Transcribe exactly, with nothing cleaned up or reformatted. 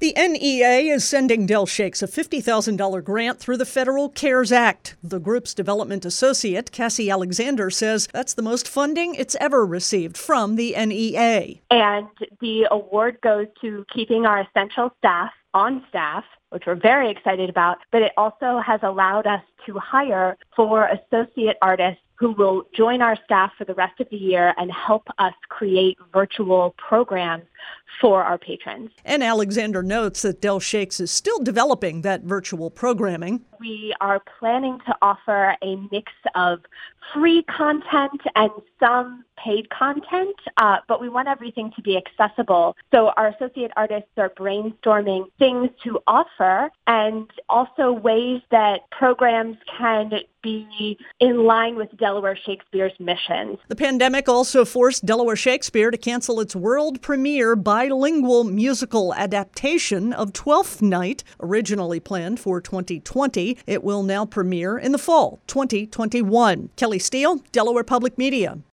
The N E A is sending Del Shakes a fifty thousand dollars grant through the Federal CARES Act. The group's development associate, Cassie Alexander, says that's the most funding it's ever received from the N E A. And the award goes to keeping our essential staff on staff, which we're very excited about, but it also has allowed us to hire four associate artists who will join our staff for the rest of the year and help us create virtual programs for our patrons. And Alexander notes that Del Shakes is still developing that virtual programming. We are planning to offer a mix of free content and some paid content, uh, but we want everything to be accessible. So our associate artists are brainstorming things to offer and also ways that programs can be in line with Delaware Shakespeare's mission. The pandemic also forced Delaware Shakespeare to cancel its world premiere bilingual musical adaptation of Twelfth Night, originally planned for twenty twenty. It will now premiere in the fall twenty twenty-one. Kelly Steele, Delaware Public Media.